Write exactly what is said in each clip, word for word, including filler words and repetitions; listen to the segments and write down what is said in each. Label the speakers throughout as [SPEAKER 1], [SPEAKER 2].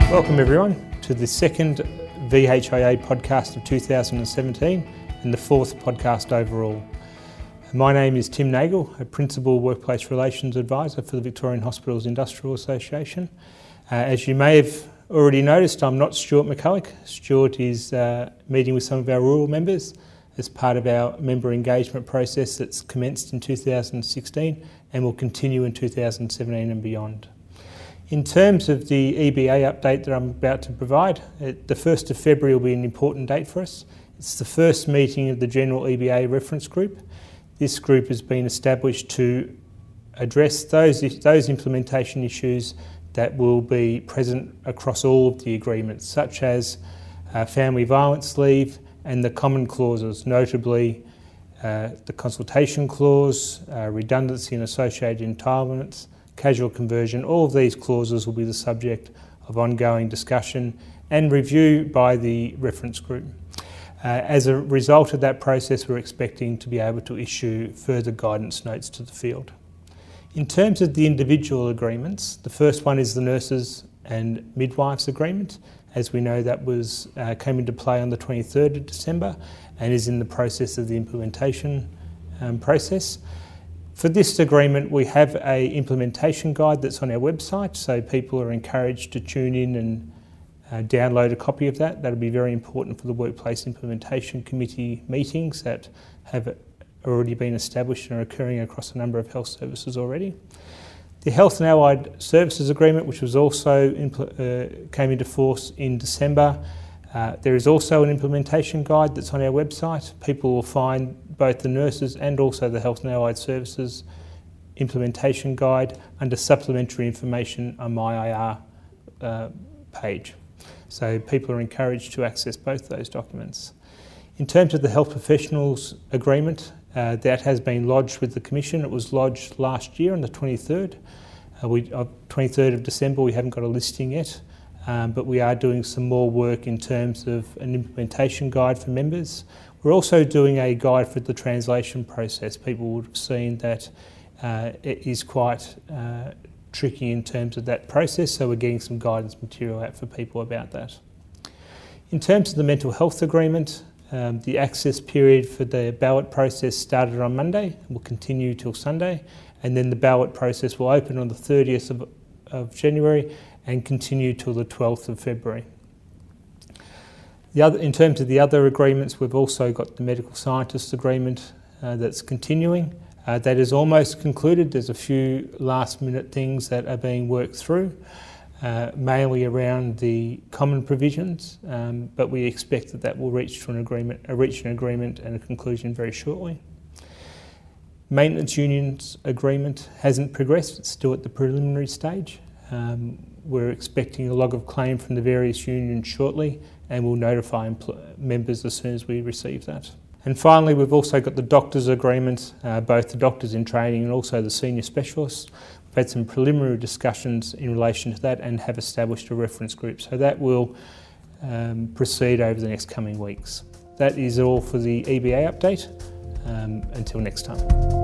[SPEAKER 1] Welcome everyone to the second V H I A podcast of two thousand seventeen and the fourth podcast overall. My name is Tim Nagel, a Principal Workplace Relations Advisor for the Victorian Hospitals Industrial Association. Uh, as you may have already noticed, I'm not Stuart McCulloch. Stuart is uh, meeting with some of our rural members as part of our member engagement process that's commenced in two thousand sixteen and will continue in two thousand seventeen and beyond. In terms of the E B A update that I'm about to provide, the first of February will be an important date for us. It's the first meeting of the General E B A Reference Group. This group has been established to address those, those implementation issues that will be present across all of the agreements, such as uh, family violence leave and the common clauses, notably uh, the consultation clause, uh, redundancy and associated entitlements, casual conversion. All of these clauses will be the subject of ongoing discussion and review by the reference group. Uh, as a result of that process, we're expecting to be able to issue further guidance notes to the field. In terms of the individual agreements, the first one is the Nurses and Midwives Agreement. As we know, that was uh, came into play on the twenty-third of December and is in the process of the implementation um, process. For this agreement, we have a implementation guide that's on our website, so people are encouraged to tune in and uh, download a copy of that. That'll be very important for the Workplace Implementation Committee meetings that have already been established and are occurring across a number of health services already. The Health and Allied Services Agreement, which was also impl- uh, came into force in December, uh, there is also an implementation guide that's on our website. People will find both the nurses and also the Health and Allied Services implementation guide under supplementary information on my I R uh, page. So people are encouraged to access both those documents. In terms of the Health Professionals Agreement, uh, that has been lodged with the Commission. It was lodged last year on the twenty-third. Uh, we, uh, twenty-third of December, we haven't got a listing yet, um, but we are doing some more work in terms of an implementation guide for members. We're also doing a guide for the translation process. People would have seen that uh, it is quite uh, tricky in terms of that process, so we're getting some guidance material out for people about that. In terms of the mental health agreement, um, the access period for the ballot process started on Monday and will continue till Sunday, and then the ballot process will open on the thirtieth of, of January and continue till the twelfth of February. The other, in terms of the other agreements, we've also got the Medical Scientists Agreement uh, that's continuing. Uh, that is almost concluded. There's a few last minute things that are being worked through, uh, mainly around the common provisions, um, but we expect that that will reach to an agreement, uh, reach an agreement and a conclusion very shortly. Maintenance Unions Agreement hasn't progressed. It's still at the preliminary stage. Um, we're expecting a log of claim from the various unions shortly, and we'll notify empl- members as soon as we receive that. And finally, we've also got the doctors' agreement, uh, both the doctors in training and also the senior specialists. We've had some preliminary discussions in relation to that and have established a reference group. So that will um, proceed over the next coming weeks. That is all for the E B A update. Um, until next time.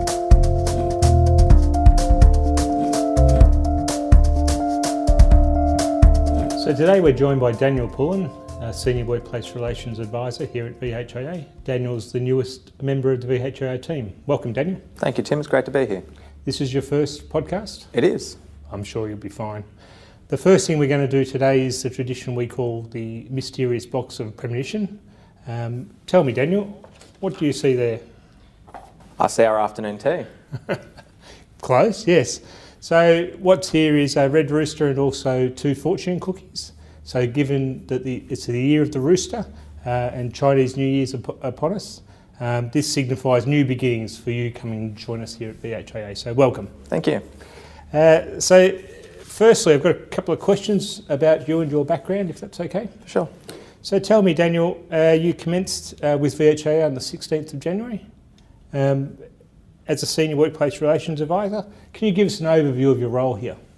[SPEAKER 1] So today we're joined by Daniel Pullen, Uh, Senior Workplace Relations Advisor here at V H I A. Daniel's the newest member of the V H I A team. Welcome, Daniel.
[SPEAKER 2] Thank you, Tim. It's great to be here.
[SPEAKER 1] This is your first podcast?
[SPEAKER 2] It is.
[SPEAKER 1] I'm sure you'll be fine. The first thing we're going to do today is the tradition we call the mysterious box of premonition. Um, tell me, Daniel, what do you see there?
[SPEAKER 2] I see our afternoon tea.
[SPEAKER 1] Close, yes. So what's here is a red rooster and also two fortune cookies. So given that the, it's the year of the rooster uh, and Chinese New Year's up, upon us, um, this signifies new beginnings for you coming to join us here at V H I A. So welcome.
[SPEAKER 2] Thank you.
[SPEAKER 1] Uh, so firstly, I've got a couple of questions about you and your background, if that's okay.
[SPEAKER 2] Sure.
[SPEAKER 1] So tell me, Daniel, uh, you commenced uh, with V H I A on the sixteenth of January um, as a Senior Workplace Relations Advisor. Can you give us an overview of your role here?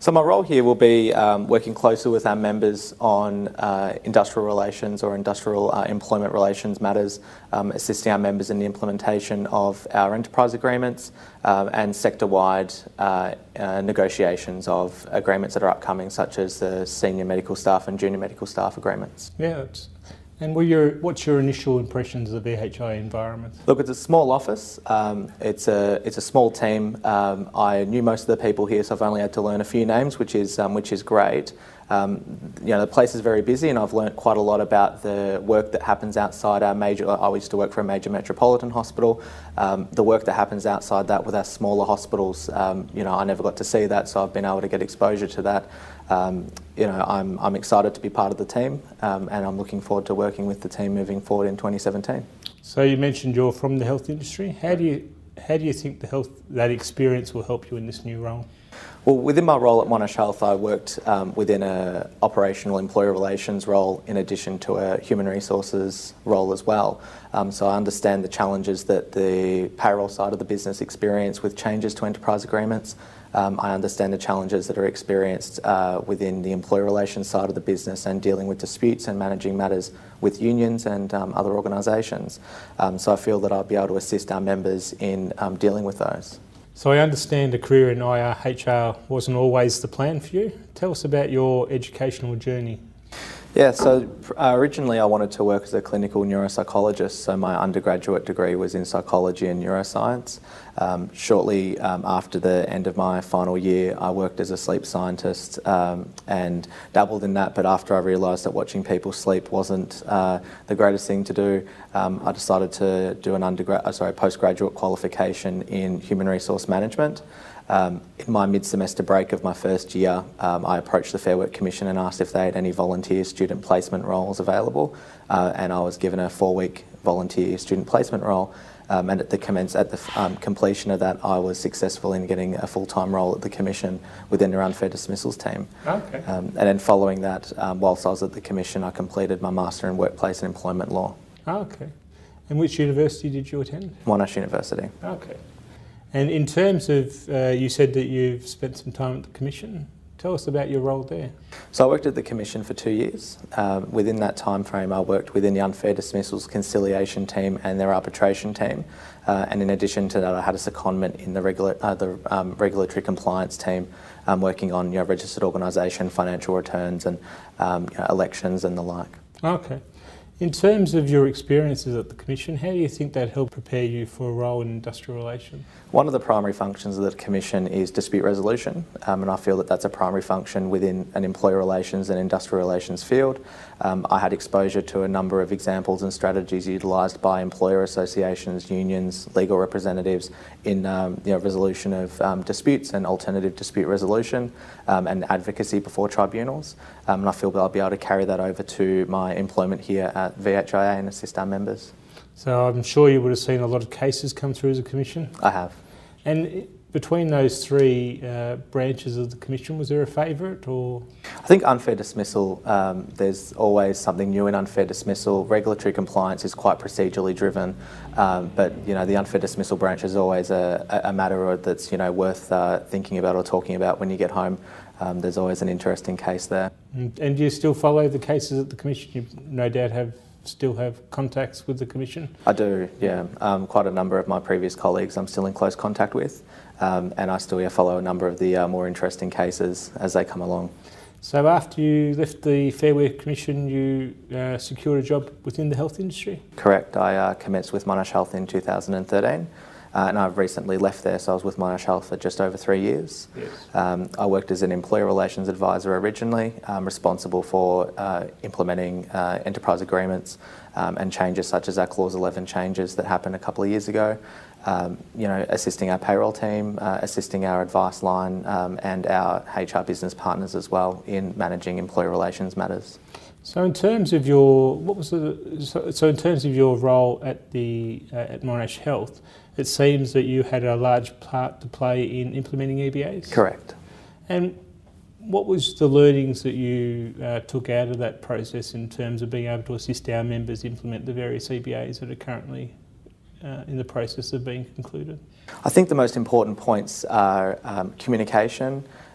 [SPEAKER 2] So my role here will be um, working closely with our members on uh, industrial relations or industrial uh, employment relations matters, um, assisting our members in the implementation of our enterprise agreements um, and sector-wide uh, uh, negotiations of agreements that are upcoming, such as the senior medical staff and junior medical staff agreements.
[SPEAKER 1] Yeah, it's, and were your, what's your initial impressions of the V H I A environment?
[SPEAKER 2] Look, it's a small office. Um, it's a it's a small team. Um, I knew most of the people here, so I've only had to learn a few names, which is um, which is great. Um, you know, the place is very busy, and I've learnt quite a lot about the work that happens outside our major. I used to work for a major metropolitan hospital. Um, the work that happens outside that with our smaller hospitals, um, you know, I never got to see that, so I've been able to get exposure to that. Um, you know, I'm I'm excited to be part of the team, um, and I'm looking forward to working with the team moving forward in twenty seventeen.
[SPEAKER 1] So you mentioned you're from the health industry. How do you how do you think the health that experience will help you in this new role?
[SPEAKER 2] Well, within my role at Monash Health, I worked um, within a operational employer relations role in addition to a human resources role as well. Um, so I understand the challenges that the payroll side of the business experience with changes to enterprise agreements. Um, I understand the challenges that are experienced uh, within the employer relations side of the business and dealing with disputes and managing matters with unions and um, other organisations. Um, so I feel that I'll be able to assist our members in um, dealing with those.
[SPEAKER 1] So I understand a career in I R H R wasn't always the plan for you. Tell us about your educational journey.
[SPEAKER 2] Yeah, so uh, originally I wanted to work as a clinical neuropsychologist, so my undergraduate degree was in psychology and neuroscience. Um, shortly um, after the end of my final year, I worked as a sleep scientist um, and dabbled in that, but after I realised that watching people sleep wasn't uh, the greatest thing to do, um, I decided to do an undergrad, uh, sorry, postgraduate qualification in human resource management. Um, in my mid-semester break of my first year, um, I approached the Fair Work Commission and asked if they had any volunteer student placement roles available, uh, and I was given a four-week volunteer student placement role. Um, and at the commence, at the um, completion of that, I was successful in getting a full-time role at the Commission within their unfair dismissals team.
[SPEAKER 1] Okay.
[SPEAKER 2] Um, and then following that, um, whilst I was at the Commission, I completed my Master in Workplace and Employment Law.
[SPEAKER 1] Okay. And which university did you attend?
[SPEAKER 2] Monash University.
[SPEAKER 1] Okay. And in terms of, uh, you said that you've spent some time at the Commission. Tell us about your role there.
[SPEAKER 2] So I worked at the Commission for two years. Um, within that time frame, I worked within the unfair dismissals conciliation team and their arbitration team. Uh, and in addition to that, I had a secondment in the, regula- uh, the um, regulatory compliance team, um, working on you know, registered organisation, financial returns, and um, you know, elections and the like.
[SPEAKER 1] Okay. In terms of your experiences at the Commission, how do you think that helped prepare you for a role in industrial relations?
[SPEAKER 2] One of the primary functions of the Commission is dispute resolution, um, and I feel that that's a primary function within an employer relations and industrial relations field. Um, I had exposure to a number of examples and strategies utilised by employer associations, unions, legal representatives in um, you know, resolution of um, disputes and alternative dispute resolution um, and advocacy before tribunals. Um, and I feel that I'll be able to carry that over to my employment here at V H I A and assist our members.
[SPEAKER 1] So I'm sure you would have seen a lot of cases come through as a Commission.
[SPEAKER 2] I have.
[SPEAKER 1] And between those three uh, branches of the Commission, was there a favourite or?
[SPEAKER 2] I think unfair dismissal, um, there's always something new in unfair dismissal. Regulatory compliance is quite procedurally driven, um, but you know the unfair dismissal branch is always a, a matter that's you know worth uh, thinking about or talking about when you get home. Um, there's always an interesting case there.
[SPEAKER 1] And, and do you still follow the cases at the Commission? You no doubt have still have contacts with the Commission?
[SPEAKER 2] I do, yeah. Um, quite a number of my previous colleagues I'm still in close contact with, um, and I still yeah, follow a number of the uh, more interesting cases as they come along.
[SPEAKER 1] So after you left the Fair Work Commission, you uh, secured a job within the health industry?
[SPEAKER 2] Correct. I uh, commenced with Monash Health in two thousand thirteen. Uh, and I've recently left there, so I was with Monash Health for just over three years.
[SPEAKER 1] Yes.
[SPEAKER 2] Um, I worked as an employer relations advisor originally, um, responsible for uh, implementing uh, enterprise agreements um, and changes such as our Clause eleven changes that happened a couple of years ago. Um, you know, assisting our payroll team, uh, assisting our advice line um, and our H R business partners as well in managing employer relations matters.
[SPEAKER 1] So in terms of your, what was the, so, so in terms of your role at the uh, at Monash Health, it seems that you had a large part to play in implementing E B As?
[SPEAKER 2] Correct.
[SPEAKER 1] And what was the learnings that you uh, took out of that process in terms of being able to assist our members implement the various E B As that are currently uh, in the process of being concluded?
[SPEAKER 2] I think the most important points are um, communication,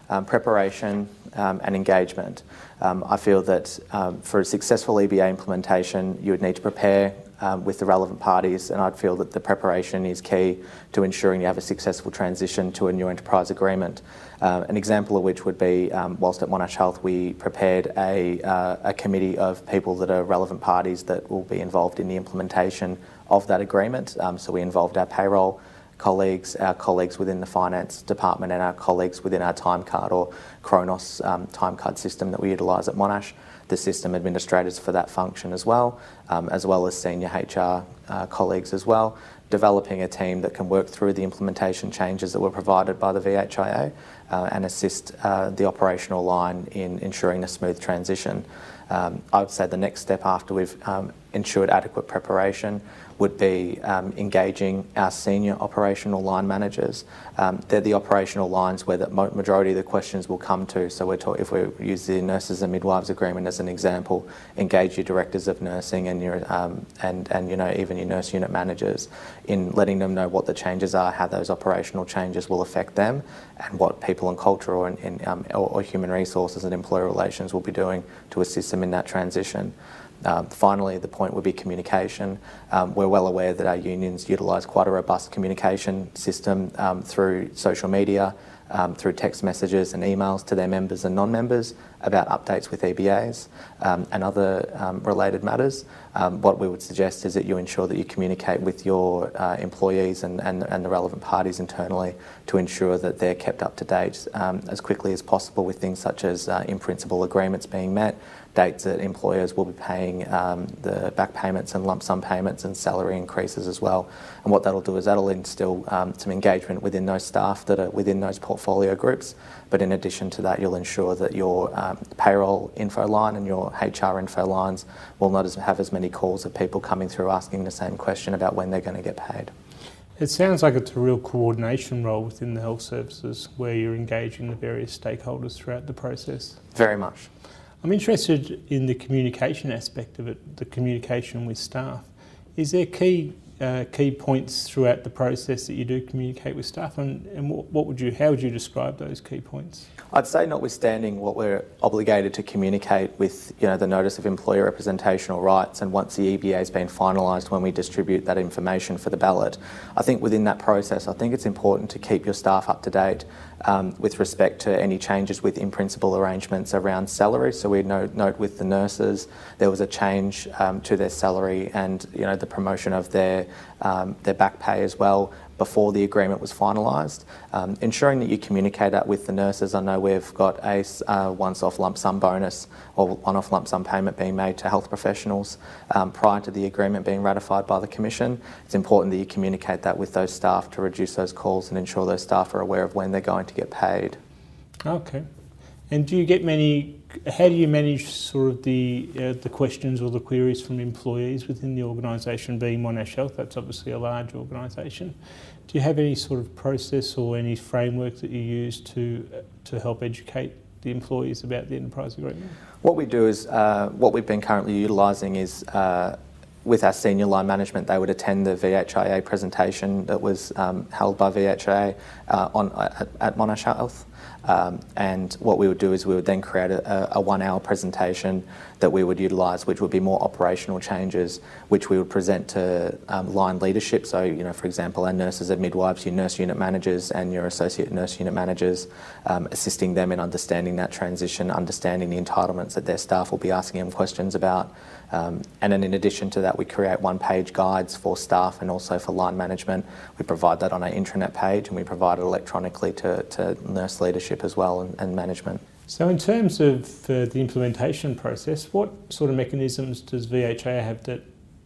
[SPEAKER 2] um, preparation um, and engagement. Um, I feel that um, for a successful E B A implementation, you would need to prepare um, with the relevant parties, and I'd feel that the preparation is key to ensuring you have a successful transition to a new enterprise agreement. Uh, an example of which would be, um, whilst at Monash Health, we prepared a, uh, a committee of people that are relevant parties that will be involved in the implementation of that agreement. Um, so we involved our payroll colleagues, our colleagues within the finance department, and our colleagues within our time card or Kronos um, time card system that we utilise at Monash, the system administrators for that function as well, um, as well as senior H R uh, colleagues as well, developing a team that can work through the implementation changes that were provided by the V H I A uh, and assist uh, the operational line in ensuring a smooth transition. Um, I would say the next step after we've um, ensured adequate preparation would be um, engaging our senior operational line managers. Um, they're the operational lines where the majority of the questions will come to. So we're talk- if we use the nurses and midwives agreement as an example, engage your directors of nursing and your um, and and you know even your nurse unit managers in letting them know what the changes are, how those operational changes will affect them, and what people and culture or, in, um, or, or human resources and employer relations will be doing to assist them in that transition. Um, finally, the point would be communication. Um, we're well aware that our unions utilise quite a robust communication system um, through social media, um, through text messages and emails to their members and non-members about updates with E B As um, and other um, related matters. Um, what we would suggest is that you ensure that you communicate with your uh, employees and, and, and the relevant parties internally to ensure that they're kept up to date um, as quickly as possible with things such as uh, in-principle agreements being met, dates that employers will be paying um, the back payments and lump sum payments and salary increases as well. And what that'll do is that'll instill um, some engagement within those staff that are within those portfolio groups. But in addition to that, you'll ensure that your um, payroll info line and your H R info lines will not as, have as many calls of people coming through asking the same question about when they're going to get paid.
[SPEAKER 1] It sounds like it's a real coordination role within the health services where you're engaging the various stakeholders throughout the process.
[SPEAKER 2] Very much.
[SPEAKER 1] I'm interested in the communication aspect of it, the communication with staff. Is there key uh, key points throughout the process that you do communicate with staff, and, and what, what would you, how would you describe those key points?
[SPEAKER 2] I'd say, notwithstanding what we're obligated to communicate with, you know, the notice of employer representational rights, and once the E B A has been finalised when we distribute that information for the ballot, I think within that process, I think it's important to keep your staff up to date um, with respect to any changes with in-principle arrangements around salary. So we note, note with the nurses, there was a change um, to their salary and, you know, the promotion of their um, their back pay as well, before the agreement was finalised. Um, ensuring that you communicate that with the nurses. I know we've got a uh, once-off lump sum bonus or one-off lump sum payment being made to health professionals um, prior to the agreement being ratified by the Commission. It's important that you communicate that with those staff to reduce those calls and ensure those staff are aware of when they're going to get paid.
[SPEAKER 1] Okay. And do you get many, how do you manage sort of the uh, the questions or the queries from employees within the organisation, being Monash Health? That's obviously a large organisation. Do you have any sort of process or any framework that you use to uh, to help educate the employees about the enterprise agreement? What
[SPEAKER 2] we do is, uh, what we've been currently utilising is uh, with our senior line management, they would attend the V H I A presentation that was um, held by V H I A uh, on, at, at Monash Health. Um, and what we would do is we would then create a, a one-hour presentation that we would utilise, which would be more operational changes, which we would present to um, line leadership. So, you know, for example, our nurses and midwives, your nurse unit managers and your associate nurse unit managers, um, assisting them in understanding that transition, understanding the entitlements that their staff will be asking them questions about. Um, and then in addition to that, we create one-page guides for staff and also for line management. We provide that on our intranet page, and we provide it electronically to, to nurse leadership as well and, and management. So in terms of uh, the implementation process, what sort of mechanisms does V H I A have that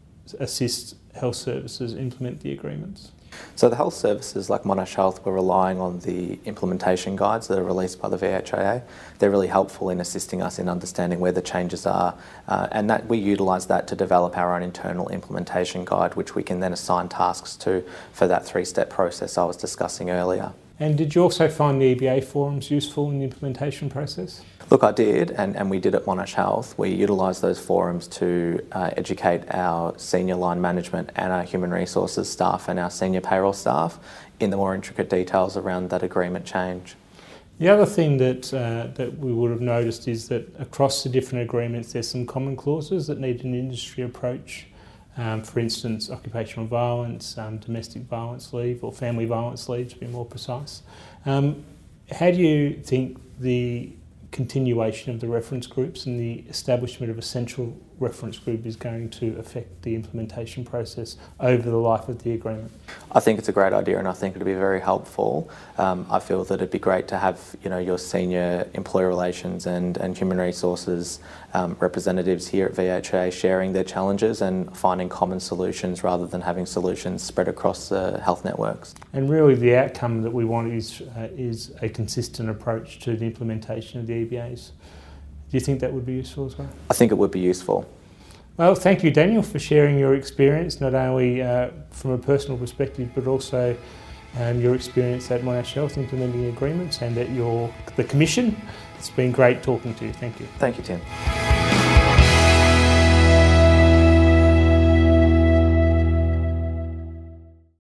[SPEAKER 2] assist health services implement the agreements? So the health services like Monash Health were relying on the implementation guides that are released by the V H I A. They're really helpful in assisting us in understanding where the changes are, uh, and that we utilise that to develop our own internal implementation guide, which we can then assign tasks to for that three-step process I was discussing earlier. And did you also find the E B A forums useful in the implementation process? Look, I did, and, and we did at Monash Health. We utilised those forums to uh, educate our senior line management and our human resources staff and our senior payroll staff in the more intricate details around that agreement change.
[SPEAKER 1] The other thing that uh, that we would have noticed is that across the different agreements there's some common clauses that need an industry approach. Um, for instance, occupational violence, um, domestic violence leave, or family violence leave to be more precise. Um, how do you think the continuation of the reference groups and the establishment of a central reference group is going to affect the implementation process over the life of the agreement?
[SPEAKER 2] I think it's a great idea, and I think it'd be very helpful. Um, I feel that it'd be great to have, you know, your senior employee relations and, and human resources um, representatives here at V H A sharing their challenges and finding common solutions rather than having solutions spread across the health networks.
[SPEAKER 1] And really the outcome that we want is, uh, is a consistent approach to the implementation of the E B As. Do you think that would be useful as well?
[SPEAKER 2] I think it would be useful.
[SPEAKER 1] Well, thank you, Daniel, for sharing your experience, not only uh, from a personal perspective, but also um, your experience at Monash Health implementing agreements and at your the Commission. It's been great talking to you. Thank you.
[SPEAKER 2] Thank you, Tim.